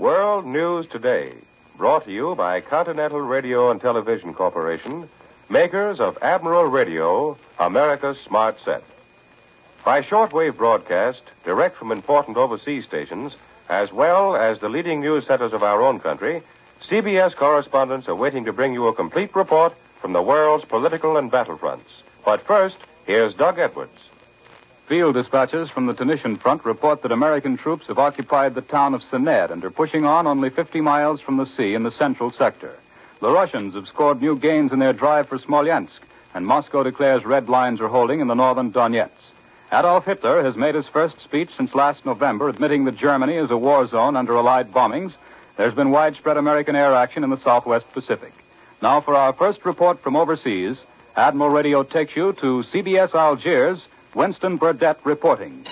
World News Today, brought to you by Continental Radio and Television Corporation, makers of Admiral Radio, America's smart set. By shortwave broadcast, direct from important overseas stations, as well as the leading news centers of our own country, CBS correspondents are waiting to bring you a complete report from the world's political and battlefronts. But first, here's Doug Edwards. Field dispatches from the Tunisian front report that American troops have occupied the town of Sened and are pushing on only 50 miles from the sea in the central sector. The Russians have scored new gains in their drive for Smolensk, and Moscow declares red lines are holding in the northern Donetsk. Adolf Hitler has made his first speech since last November, admitting that Germany is a war zone under Allied bombings. There's been widespread American air action in the Southwest Pacific. Now for our first report from overseas, Admiral Radio takes you to CBS Algiers, Winston Burdett reporting.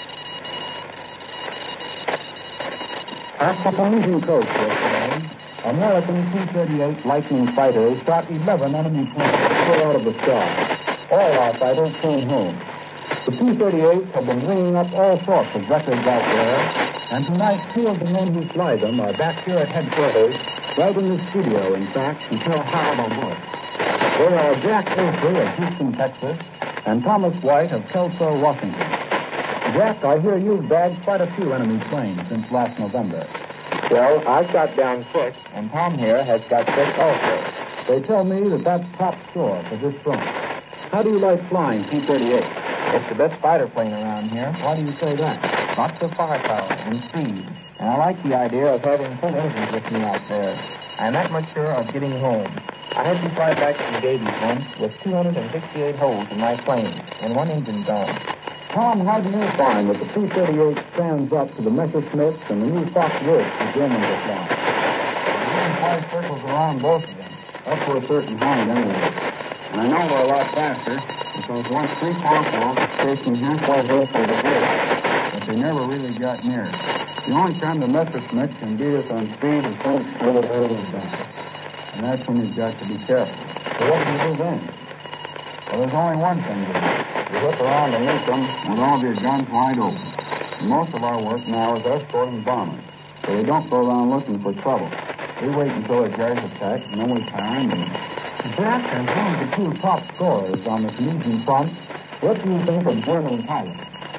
At the Tunisian coast yesterday, American T-38 Lightning fighters shot 11 enemy planes full out of the sky. All our fighters came home. The T-38s have been ringing up all sorts of records out there, and tonight 2 of the men who fly them are back here at headquarters, right in the studio, in fact, to tell how they'll work. They are Jack Avery of Houston, Texas, and Thomas White of Kelso, Washington. Jack, I hear you've bagged quite a few enemy planes since last November. Well, I shot down 6, and Tom here has got 6 also. They tell me that that's top score for this front. How do you like flying T-38? It's the best fighter plane around here. Why do you say that? Lots of firepower and speed. And I like the idea of having full engines with me out there. I'm that much sure of getting home. I had to fly back to the Davies once with 268 holes in my plane and 1 engine gone. Tom, how do you find that the T-38 stands up to the Messerschmitts and the new Fox-Woods the Germans are flying? The wind flies circles around both of them. Up to a certain height, anyway. And I know we're a lot faster, because once 3 Fox-Wolves stationed halfway here for the hill, but they never really got near. The only time the Messerschmitt can beat us on speed is when it's a little early down. And that's when you've got to be careful. So what do you do then? Well, there's only one thing to do. You whip around and meet them with all of your guns wide open. And most of our work now is escorting bombers, so we don't go around looking for trouble. We wait until a guard's attacked, and then we time them. Jack, and one of the 2 top scorers on the Tunisian front, what do you think of German pilots?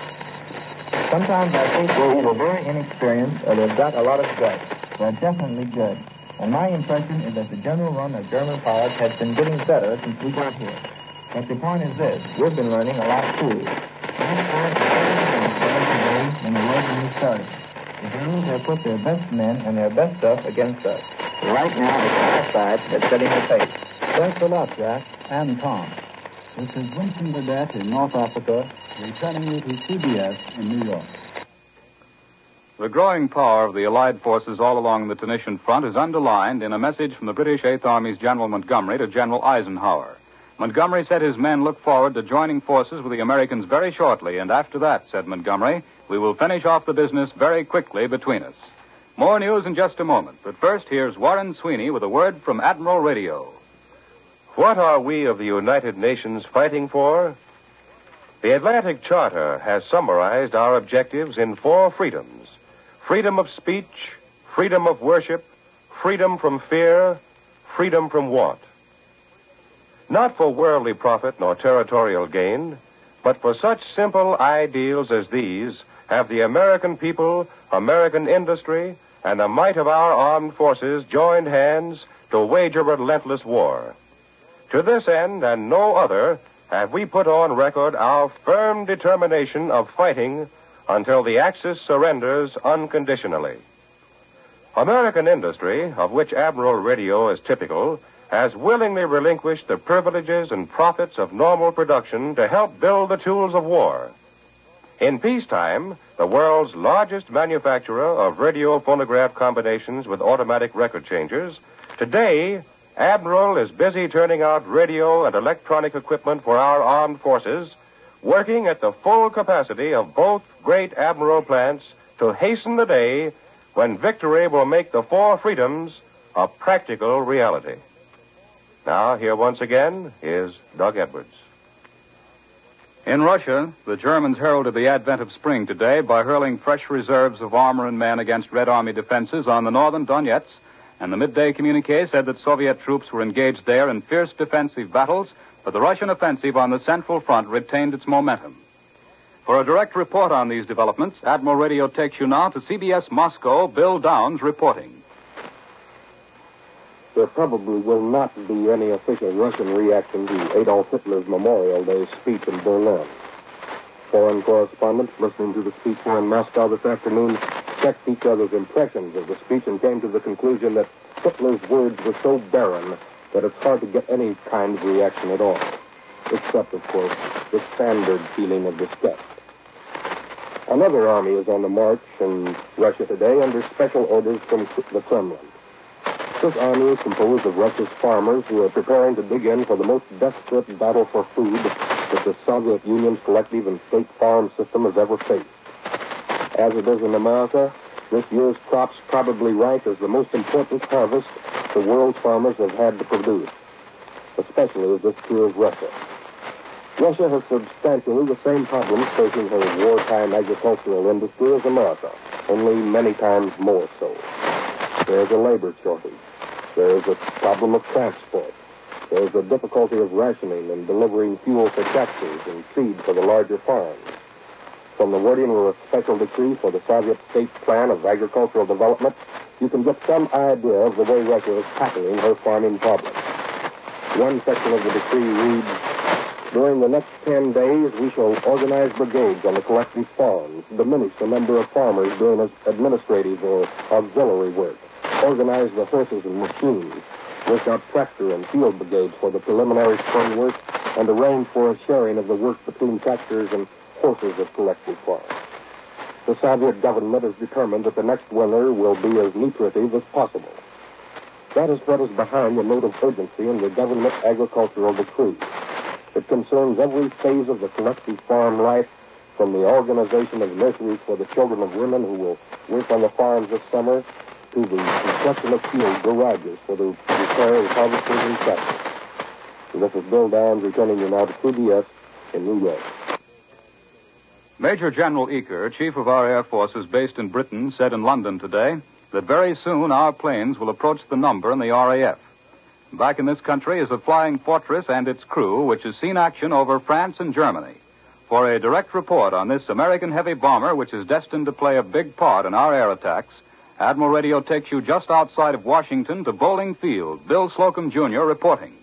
Sometimes I think they're either very inexperienced or they've got a lot of guts. They're definitely good. And my impression is that the general run of German pilots has been getting better since we got here. But the point is this, we've been learning a lot too. Today than they were when we started. The Germans have put their best men and their best stuff against us. Right now, it's our side that's setting the pace. Thanks a lot, Jack, and Tom. This is Winston Burdett in North Africa, returning you to CBS in New York. The growing power of the Allied forces all along the Tunisian front is underlined in a message from the British Eighth Army's General Montgomery to General Eisenhower. Montgomery said his men look forward to joining forces with the Americans very shortly, and after that, said Montgomery, we will finish off the business very quickly between us. More news in just a moment, but first, here's Warren Sweeney with a word from Admiral Radio. What are we of the United Nations fighting for? The Atlantic Charter has summarized our objectives in 4 freedoms. Freedom of speech, freedom of worship, freedom from fear, freedom from want. Not for worldly profit nor territorial gain, but for such simple ideals as these have the American people, American industry, and the might of our armed forces joined hands to wage a relentless war. To this end and no other have we put on record our firm determination of fighting until the Axis surrenders unconditionally. American industry, of which Admiral Radio is typical, has willingly relinquished the privileges and profits of normal production to help build the tools of war. In peacetime, the world's largest manufacturer of radio phonograph combinations with automatic record changers, today, Admiral is busy turning out radio and electronic equipment for our armed forces, working at the full capacity of both great Admiral plants to hasten the day when victory will make the 4 freedoms a practical reality. Now, here once again is Doug Edwards. In Russia, the Germans heralded the advent of spring today by hurling fresh reserves of armor and men against Red Army defenses on the northern Donetsk, and the midday communique said that Soviet troops were engaged there in fierce defensive battles, but the Russian offensive on the Central Front retained its momentum. For a direct report on these developments, Admiral Radio takes you now to CBS Moscow. Bill Downs reporting. There probably will not be any official Russian reaction to Adolf Hitler's Memorial Day speech in Berlin. Foreign correspondents listening to the speech here in Moscow this afternoon checked each other's impressions of the speech and came to the conclusion that Hitler's words were so barren that it's hard to get any kind of reaction at all, except, of course, the standard feeling of disgust. Another army is on the march in Russia today under special orders from the Kremlin. This army is composed of Russia's farmers who are preparing to dig in for the most desperate battle for food that the Soviet Union's collective and state farm system has ever faced. As it is in America, this year's crops probably rank as the most important harvest the world's farmers have had to produce, especially as this true of Russia. Russia has substantially the same problems facing her wartime agricultural industry as America, only many times more so. There's a labor shortage. There's a problem of transport. There's a difficulty of rationing and delivering fuel for tractors and seed for the larger farms. From the wording of a special decree for the Soviet state plan of agricultural development, you can get some idea of the way Russia is tackling her farming problems. One section of the decree reads, "During the next 10 days, we shall organize brigades on the collective farms, diminish the number of farmers doing administrative or auxiliary work, organize the horses and machines, work out tractor and field brigades for the preliminary spring work, and arrange for a sharing of the work between tractors and horses of collective farms." The Soviet government has determined that the next winter will be as nutritive as possible. That is what is behind the note of urgency in the government agricultural decree. It concerns every phase of the collective farm life, from the organization of nurseries for the children of women who will work on the farms this summer to the construction of field garages for the repair of harvesters and tractors. And this is Bill Downs returning you now to CBS in New York. Major General Eaker, Chief of our Air Forces based in Britain, said in London today that very soon our planes will approach the number in the RAF. Back in this country is a flying fortress and its crew, which has seen action over France and Germany. For a direct report on this American heavy bomber, which is destined to play a big part in our air attacks, Admiral Radio takes you just outside of Washington to Bowling Field. Bill Slocum, Jr. reporting.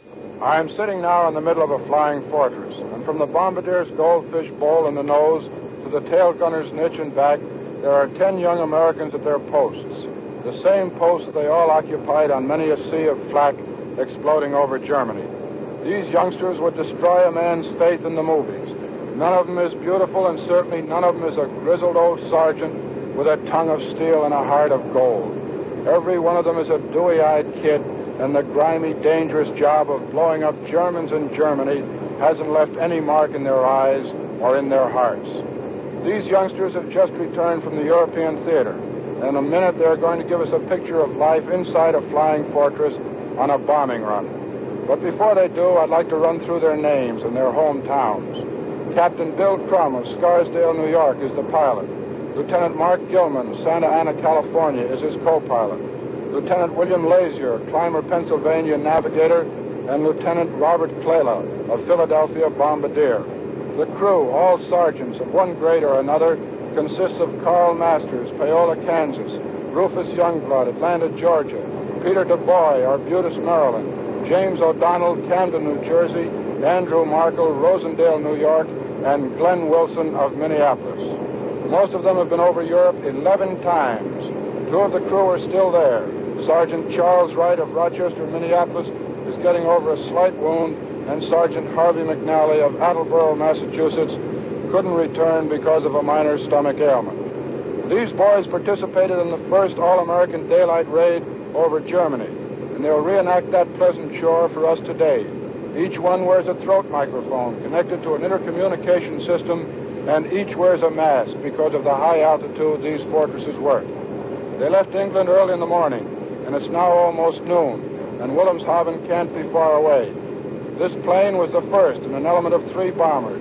I'm sitting now in the middle of a flying fortress, and from the bombardier's goldfish bowl in the nose to the tail gunner's niche and back, there are 10 young Americans at their posts, the same posts they all occupied on many a sea of flak exploding over Germany. These youngsters would destroy a man's faith in the movies. None of them is beautiful, and certainly none of them is a grizzled old sergeant with a tongue of steel and a heart of gold. Every one of them is a dewy-eyed kid, and the grimy, dangerous job of blowing up Germans in Germany hasn't left any mark in their eyes or in their hearts. These youngsters have just returned from the European theater, and in a minute they're going to give us a picture of life inside a flying fortress on a bombing run. But before they do, I'd like to run through their names and their hometowns. Captain Bill Crum of Scarsdale, New York, is the pilot. Lieutenant Mark Gilman, Santa Ana, California, is his co-pilot. Lieutenant William Lazier, Clymer, Pennsylvania, navigator, and Lieutenant Robert Clayla of Philadelphia, bombardier. The crew, all sergeants of one grade or another, consists of Carl Masters, Paola, Kansas, Rufus Youngblood, Atlanta, Georgia, Peter DuBois, Arbutus, Maryland, James O'Donnell, Camden, New Jersey, Andrew Markle, Rosendale, New York, and Glenn Wilson of Minneapolis. Most of them have been over Europe 11 times. 2 of the crew are still there. Sergeant Charles Wright of Rochester, Minneapolis, is getting over a slight wound, and Sergeant Harvey McNally of Attleboro, Massachusetts, couldn't return because of a minor stomach ailment. These boys participated in the first All-American daylight raid over Germany, and they'll reenact that pleasant chore for us today. Each one wears a throat microphone connected to an intercommunication system, and each wears a mask because of the high altitude these fortresses work. They left England early in the morning, and it's now almost noon, and Wilhelmshaven can't be far away. This plane was the first in an element of 3 bombers,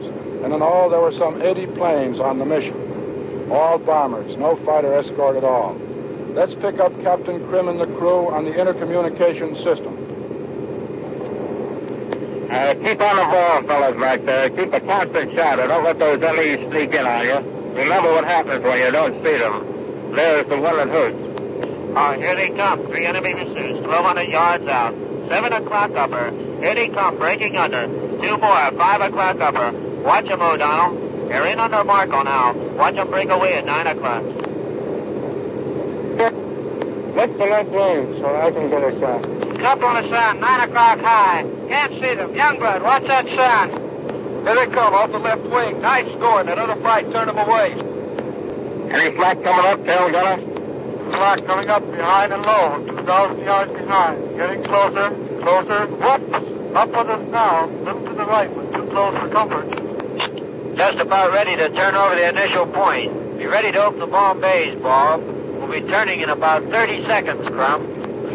and in all there were some 80 planes on the mission. All bombers, no fighter escort at all. Let's pick up Captain Krim and the crew on the intercommunication system. Keep on the ball, fellas back there. Keep a constant shadow. Don't let those LEs sneak in on you. Remember what happens when you don't see them. There's the one that hurts. Here they come. 3 enemy missiles, 1,200 yards out. 7 o'clock upper. Here they come, breaking under. 2 more, 5 o'clock upper. Watch them, O'Donnell. They're in under Marco now. Watch them break away at 9 o'clock. What's the left range so I can get a shot? Up on the sun, 9 o'clock high. Can't see them. Youngblood, watch that sun. Here they come, off the left wing. Nice score. That other fight turned them away. Any flak coming up, tail gunner? Flak coming up behind and low, 2,000 yards behind. Getting closer, closer. Whoops! Up with us now. Little to the right, but too close for comfort. Just about ready to turn over the initial point. Be ready to open the bomb bays, Bob. We'll be turning in about 30 seconds, Crumb.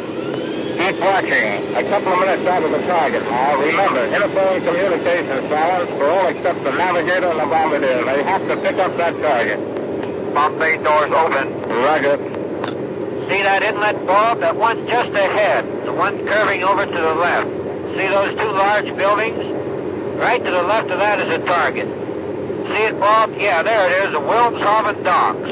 Keep watching. A couple of minutes out of the target now. Remember, interphone communications silence for all except the navigator and the bombardier. They have to pick up that target. Bomb bay doors open. Roger. See that inlet, Bob? That one's just ahead. The one curving over to the left. See those 2 large buildings? Right to the left of that is a target. See it, Bob? Yeah, there it is, the Wilhelmshaven docks.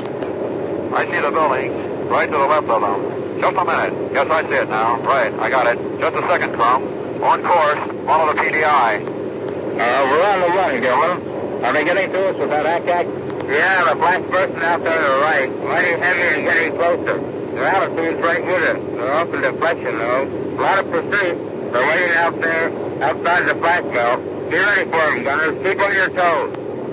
I see the buildings. Right to the left of them. Just a minute. Yes, I see it now. Right, I got it. Just a second, Crumb. On course. Follow the PDI. We're on the run, gentlemen. Are they getting to us with that ack-ack? Yeah, the black person out there to the right. Mighty heavy and getting closer. Their altitude's right with us. They're off in deflection, though. A lot of pursuit. They're waiting out there, outside the flak belt. Be ready for them, gunners. Keep on your toes.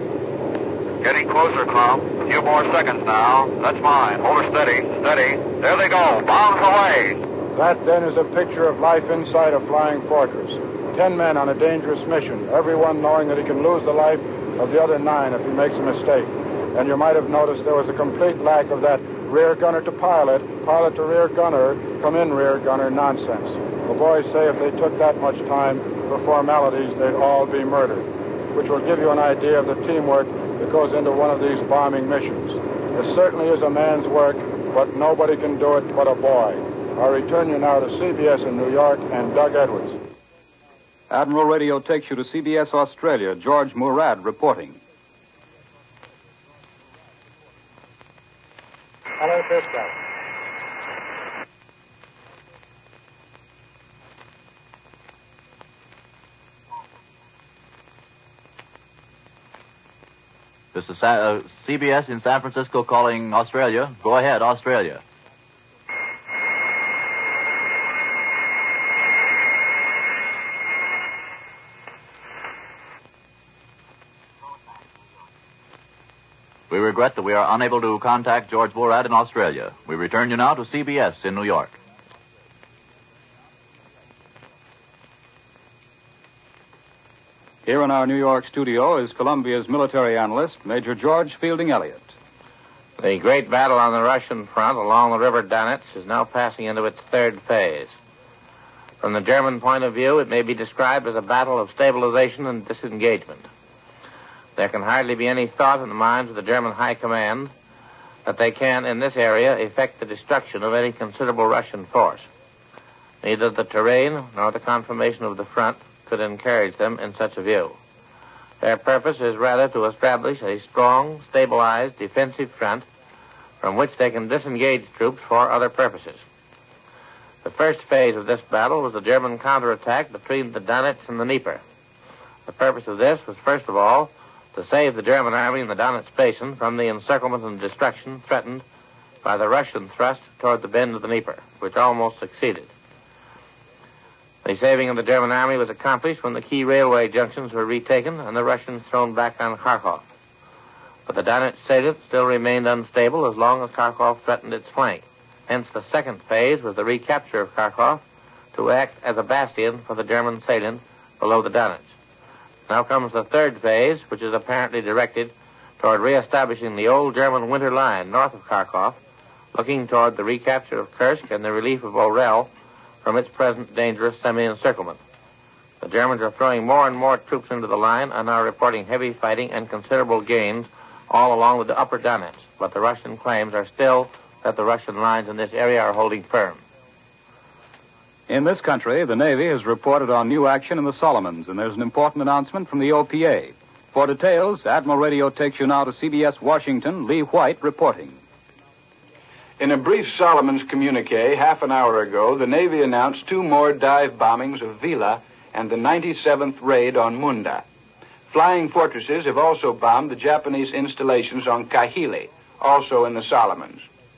Getting closer, Crumb. A few more seconds now. That's mine. Hold her steady. Steady. There they go. Bombs away. That, then, is a picture of life inside a flying fortress. 10 men on a dangerous mission, everyone knowing that he can lose the life of the other 9 if he makes a mistake. And you might have noticed there was a complete lack of that rear gunner to pilot, pilot to rear gunner, come in rear gunner nonsense. The boys say if they took that much time for formalities, they'd all be murdered, which will give you an idea of the teamwork that goes into one of these bombing missions. It certainly is a man's work, but nobody can do it but a boy. I return you now to CBS in New York and Doug Edwards. Admiral Radio takes you to CBS Australia. George Murad reporting. Hello, Cisco. This is CBS in San Francisco calling Australia. Go ahead, Australia. We regret that we are unable to contact George Murad in Australia. We return you now to CBS in New York. Here in our New York studio is Columbia's military analyst, Major George Fielding Elliott. The great battle on the Russian front along the River Donets is now passing into its 3rd phase. From the German point of view, it may be described as a battle of stabilization and disengagement. There can hardly be any thought in the minds of the German High Command that they can, in this area, effect the destruction of any considerable Russian force. Neither the terrain nor the conformation of the front could encourage them in such a view. Their purpose is rather to establish a strong, stabilized, defensive front from which they can disengage troops for other purposes. The first phase of this battle was the German counterattack between the Donets and the Dnieper. The purpose of this was, first of all, to save the German army in the Donets Basin from the encirclement and destruction threatened by the Russian thrust toward the bend of the Dnieper, which almost succeeded. The saving of the German army was accomplished when the key railway junctions were retaken and the Russians thrown back on Kharkov. But the Donets salient still remained unstable as long as Kharkov threatened its flank. Hence, the second phase was the recapture of Kharkov to act as a bastion for the German salient below the Donets. Now comes the third phase, which is apparently directed toward reestablishing the old German winter line north of Kharkov, looking toward the recapture of Kursk and the relief of Orel from its present dangerous semi-encirclement. The Germans are throwing more and more troops into the line and are reporting heavy fighting and considerable gains all along the upper Donetsk. But the Russian claims are still that the Russian lines in this area are holding firm. In this country, the Navy has reported on new action in the Solomons, and there's an important announcement from the OPA. For details, Admiral Radio takes you now to CBS Washington, Lee White reporting. In a brief Solomons communique half an hour ago, the Navy announced 2 more dive bombings of Vila and the 97th raid on Munda. Flying fortresses have also bombed the Japanese installations on Kahili, also in the Solomons.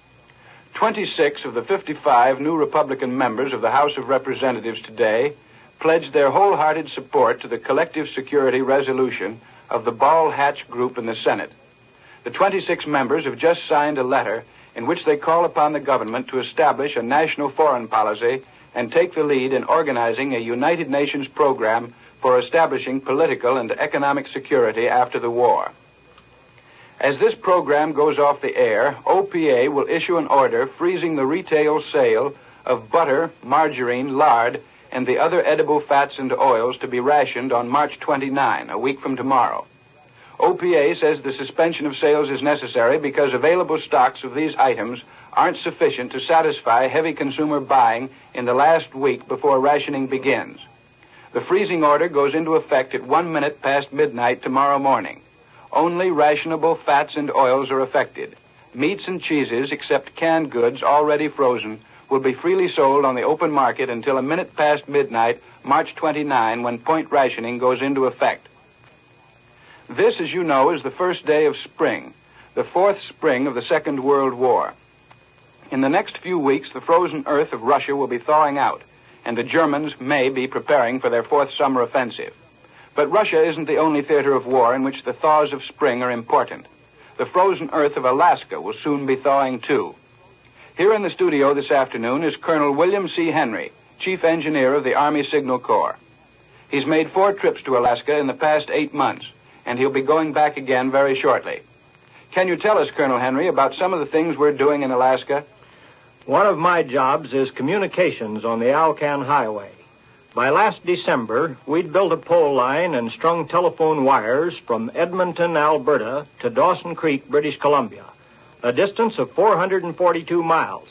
26 of the 55 new Republican members of the House of Representatives today pledged their wholehearted support to the collective security resolution of the Ball Hatch Group in the Senate. The 26 members have just signed a letter in which they call upon the government to establish a national foreign policy and take the lead in organizing a United Nations program for establishing political and economic security after the war. As this program goes off the air, OPA will issue an order freezing the retail sale of butter, margarine, lard, and the other edible fats and oils to be rationed on March 29, a week from tomorrow. OPA says the suspension of sales is necessary because available stocks of these items aren't sufficient to satisfy heavy consumer buying in the last week before rationing begins. The freezing order goes into effect at 1 minute past midnight tomorrow morning. Only rationable fats and oils are affected. Meats and cheeses, except canned goods already frozen, will be freely sold on the open market until a minute past midnight, March 29, when point rationing goes into effect. This, as you know, is the first day of spring, the 4th spring of the Second World War. In the next few weeks, the frozen earth of Russia will be thawing out, and the Germans may be preparing for their 4th summer offensive. But Russia isn't the only theater of war in which the thaws of spring are important. The frozen earth of Alaska will soon be thawing, too. Here in the studio this afternoon is Colonel William C. Henry, Chief Engineer of the Army Signal Corps. He's made 4 trips to Alaska in the past 8 months, and he'll be going back again very shortly. Can you tell us, Colonel Henry, about some of the things we're doing in Alaska? One of my jobs is communications on the Alcan Highway. By last December, we'd built a pole line and strung telephone wires from Edmonton, Alberta, to Dawson Creek, British Columbia, a distance of 442 miles.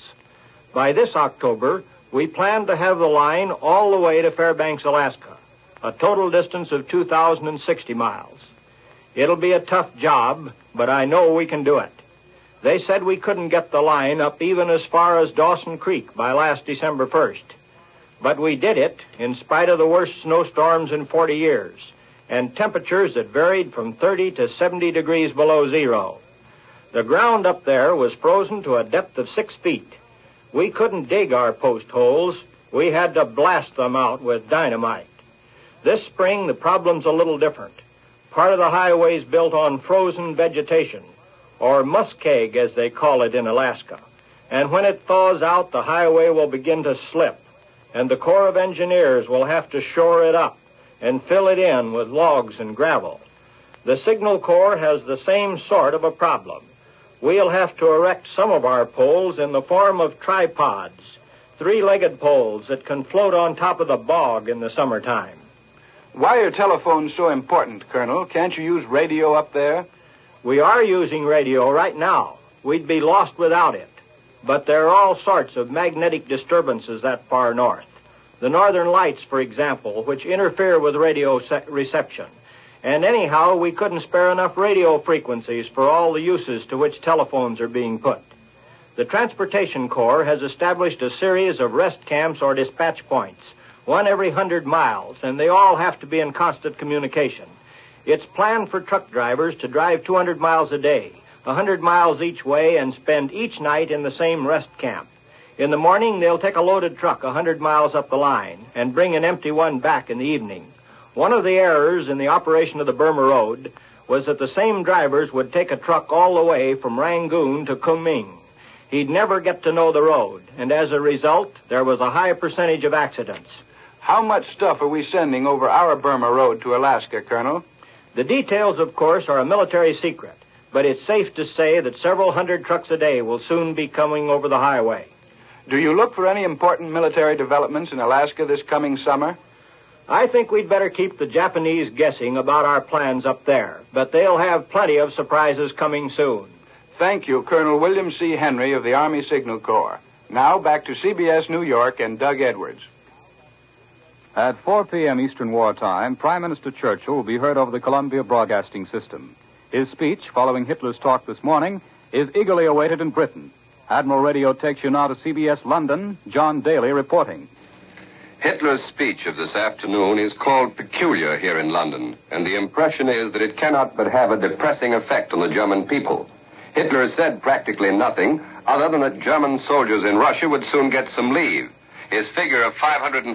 By this October, we plan to have the line all the way to Fairbanks, Alaska, a total distance of 2,060 miles. It'll be a tough job, but I know we can do it. They said we couldn't get the line up even as far as Dawson Creek by last December 1st. But we did it in spite of the worst snowstorms in 40 years and temperatures that varied from 30 to 70 degrees below zero. The ground up there was frozen to a depth of 6 feet. We couldn't dig our post holes. We had to blast them out with dynamite. This spring, the problem's a little different. Part of the highway's built on frozen vegetation, or muskeg as they call it in Alaska. And when it thaws out, the highway will begin to slip, and the Corps of Engineers will have to shore it up and fill it in with logs and gravel. The Signal Corps has the same sort of a problem. We'll have to erect some of our poles in the form of tripods, 3-legged poles that can float on top of the bog in the summertime. Why are telephones so important, Colonel? Can't you use radio up there? We are using radio right now. We'd be lost without it. But there are all sorts of magnetic disturbances that far north. The northern lights, for example, which interfere with radio reception. And anyhow, we couldn't spare enough radio frequencies for all the uses to which telephones are being put. The Transportation Corps has established a series of rest camps or dispatch points, one every 100 miles, and they all have to be in constant communication. It's planned for truck drivers to drive 200 miles a day, 100 miles each way, and spend each night in the same rest camp. In the morning, they'll take a loaded truck 100 miles up the line and bring an empty one back in the evening. One of the errors in the operation of the Burma Road was that the same drivers would take a truck all the way from Rangoon to Kunming. He'd never get to know the road, and as a result, there was a high percentage of accidents. How much stuff are we sending over our Burma Road to Alaska, Colonel? The details, of course, are a military secret, but it's safe to say that several hundred trucks a day will soon be coming over the highway. Do you look for any important military developments in Alaska this coming summer? I think we'd better keep the Japanese guessing about our plans up there, but they'll have plenty of surprises coming soon. Thank you, Colonel William C. Henry of the Army Signal Corps. Now back to CBS New York and Doug Edwards. At 4 p.m. Eastern Wartime, Prime Minister Churchill will be heard over the Columbia Broadcasting System. His speech, following Hitler's talk this morning, is eagerly awaited in Britain. Admiral Radio takes you now to CBS London. John Daly reporting. Hitler's speech of this afternoon is called peculiar here in London, and the impression is that it cannot but have a depressing effect on the German people. Hitler said practically nothing other than that German soldiers in Russia would soon get some leave. His figure of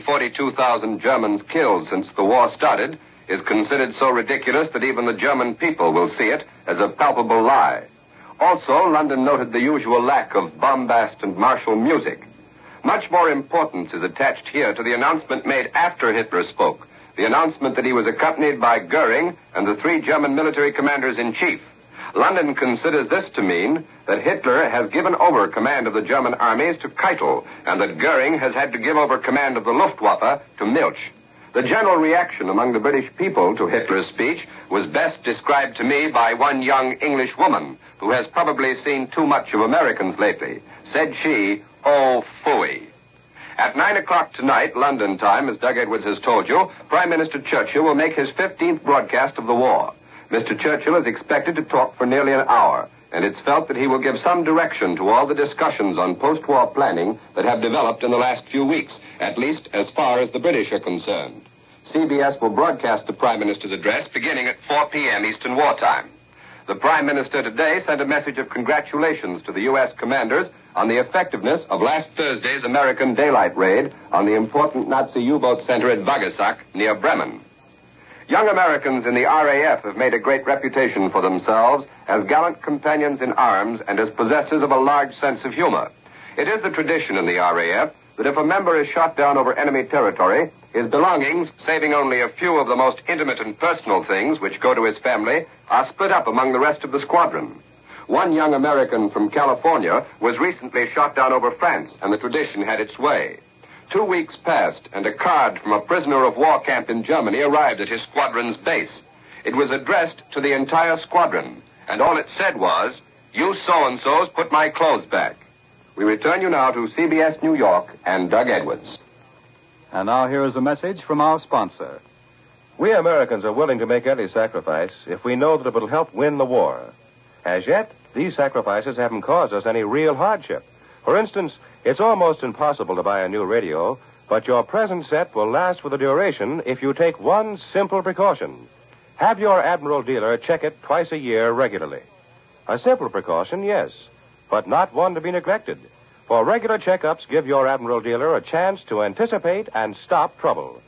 542,000 Germans killed since the war started is considered so ridiculous that even the German people will see it as a palpable lie. Also, London noted the usual lack of bombast and martial music. Much more importance is attached here to the announcement made after Hitler spoke, the announcement that he was accompanied by Goering and the 3 German military commanders-in-chief. London considers this to mean that Hitler has given over command of the German armies to Keitel, and that Goering has had to give over command of the Luftwaffe to Milch. The general reaction among the British people to Hitler's speech was best described to me by one young English woman who has probably seen too much of Americans lately. Said she, "Oh, phooey." At 9 o'clock tonight, London time, as Doug Edwards has told you, Prime Minister Churchill will make his 15th broadcast of the war. Mr. Churchill is expected to talk for nearly an hour, and it's felt that he will give some direction to all the discussions on post-war planning that have developed in the last few weeks, at least as far as the British are concerned. CBS will broadcast the Prime Minister's address beginning at 4 p.m. Eastern Wartime. The Prime Minister today sent a message of congratulations to the U.S. commanders on the effectiveness of last Thursday's American daylight raid on the important Nazi U-boat center at Bagassak near Bremen. Young Americans in the RAF have made a great reputation for themselves as gallant companions in arms and as possessors of a large sense of humor. It is the tradition in the RAF that if a member is shot down over enemy territory, his belongings, saving only a few of the most intimate and personal things which go to his family, are split up among the rest of the squadron. One young American from California was recently shot down over France, and the tradition had its way. 2 weeks passed, and a card from a prisoner of war camp in Germany arrived at his squadron's base. It was addressed to the entire squadron, and all it said was, "You so-and-sos put my clothes back." We return you now to CBS New York and Doug Edwards. And now here is a message from our sponsor. We Americans are willing to make any sacrifice if we know that it will help win the war. As yet, these sacrifices haven't caused us any real hardship. For instance, it's almost impossible to buy a new radio, but your present set will last for the duration if you take one simple precaution. Have your Admiral dealer check it twice a year regularly. A simple precaution, yes, but not one to be neglected. For regular checkups give your Admiral dealer a chance to anticipate and stop trouble.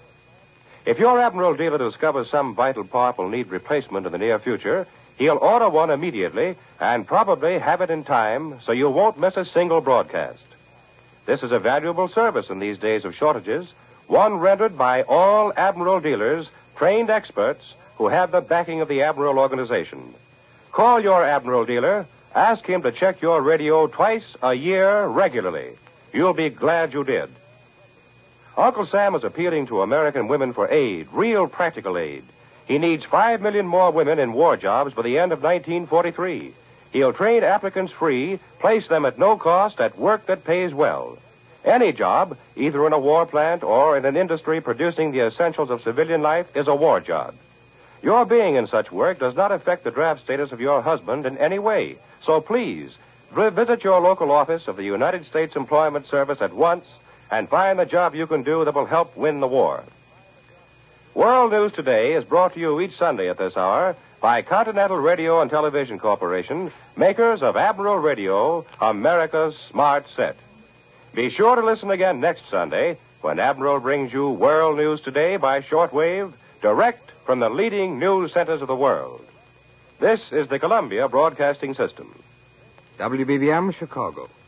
If your Admiral dealer discovers some vital part will need replacement in the near future, he'll order one immediately and probably have it in time so you won't miss a single broadcast. This is a valuable service in these days of shortages, one rendered by all Admiral dealers, trained experts who have the backing of the Admiral organization. Call your Admiral dealer. Ask him to check your radio twice a year regularly. You'll be glad you did. Uncle Sam is appealing to American women for aid, real practical aid. He needs 5 million more women in war jobs by the end of 1943. He'll train applicants free, place them at no cost at work that pays well. Any job, either in a war plant or in an industry producing the essentials of civilian life, is a war job. Your being in such work does not affect the draft status of your husband in any way. So please, visit your local office of the United States Employment Service at once and find the job you can do that will help win the war. World News Today is brought to you each Sunday at this hour by Continental Radio and Television Corporation, makers of Admiral Radio, America's smart set. Be sure to listen again next Sunday when Admiral brings you World News Today by shortwave, direct from the leading news centers of the world. This is the Columbia Broadcasting System. WBBM, Chicago.